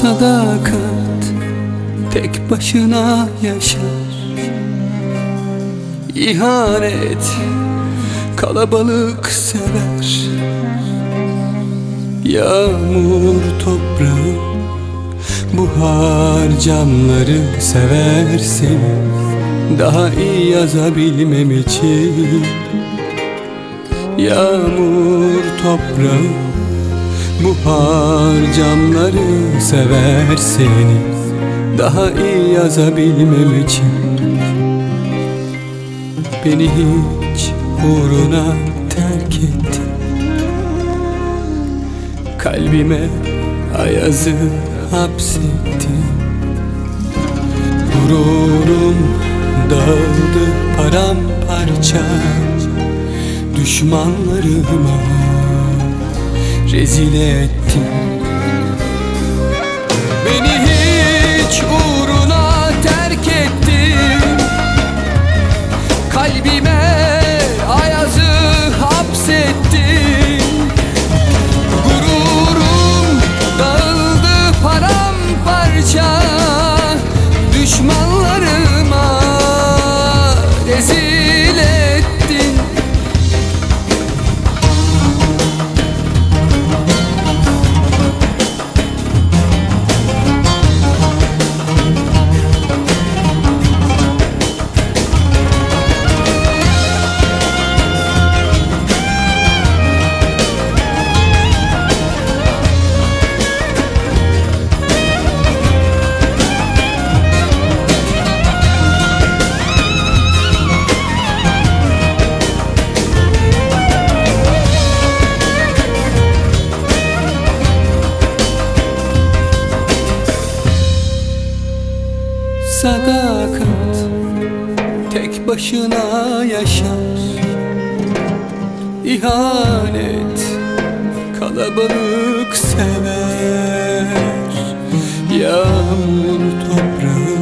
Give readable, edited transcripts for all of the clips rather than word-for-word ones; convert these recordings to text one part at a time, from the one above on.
Sadakat tek başına yaşar, İhanet kalabalık sever. Yağmur toprağı, buhar camları sever seni. Daha iyi yazabilmem için. Yağmur toprağı, buhar camları sever seni. Daha iyi yazabilmem için. Beni hiç uğruna terk ettin. Kalbime ayazı hapsettin. Gururum dağıldı paramparça. Düşmanlarıma rezil ettin. Beni hiç uğruna terk ettin. Kalbime ayazı hapsettin. Gururum dağıldı paramparça. Düşmanlarıma rezil ettin. Sadakat tek başına yaşar, İhanet kalabalık sever. Yağmur toprağı,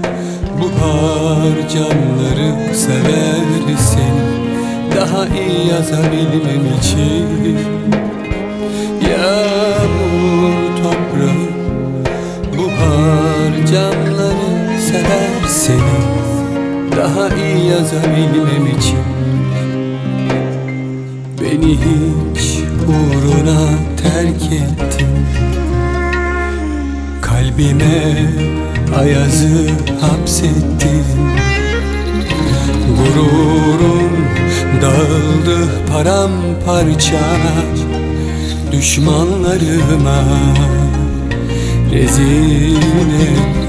buhar camları sever seni. Daha iyi yazabilmem için. Yağmur toprağı, buhar camları sever seni. Daha iyi yazabilmem için. Beni hiç uğruna terk ettin. Kalbime ayazı hapsettin. Gururum dağıldı paramparça. Düşmanlarıma rezil ettin.